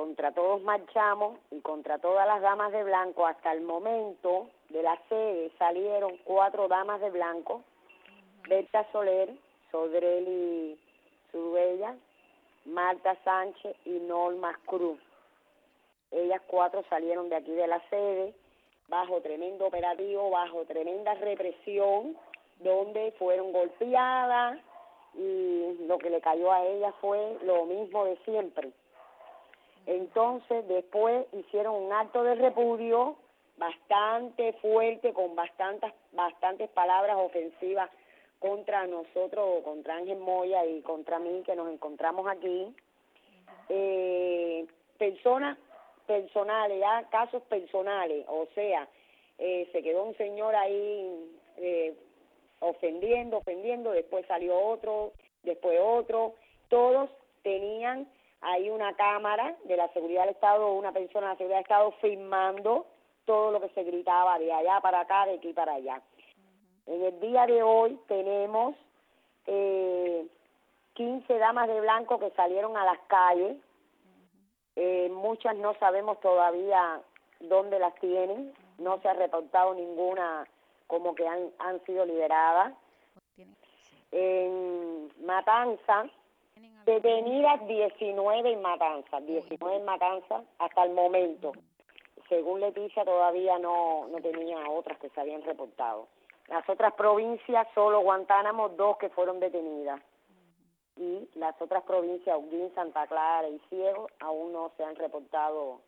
contra todos marchamos y contra todas las damas de blanco. Hasta el momento de la sede salieron 4 damas de blanco: Berta Soler, Sodreli Zubella, Marta Sánchez y Norma Cruz. Ellas 4 salieron de aquí de la sede bajo tremendo operativo, bajo tremenda represión, donde fueron golpeadas y lo que le cayó a ellas fue lo mismo de siempre. Entonces después hicieron un acto de repudio bastante fuerte, con bastantes palabras ofensivas contra nosotros, contra Ángel Moya y contra mí, que nos encontramos aquí. Personas personales, ya casos personales, o sea, se quedó un señor ahí ofendiendo, después salió otro, después otro. Todos tenían ahí una cámara de la seguridad del Estado, una persona de la seguridad del Estado filmando todo lo que se gritaba de allá para acá, de aquí para allá. En el día de hoy tenemos 15 damas de blanco que salieron a las calles. Muchas no sabemos todavía dónde las tienen, no se ha reportado ninguna como que han sido liberadas. En Matanza, detenidas 19 en Matanza, 19 en Matanza hasta el momento. Según Leticia todavía no tenía otras que se habían reportado. Las otras provincias, solo Guantánamo, 2 que fueron detenidas. Y las otras provincias, Holguín, Santa Clara y Ciego, aún no se han reportado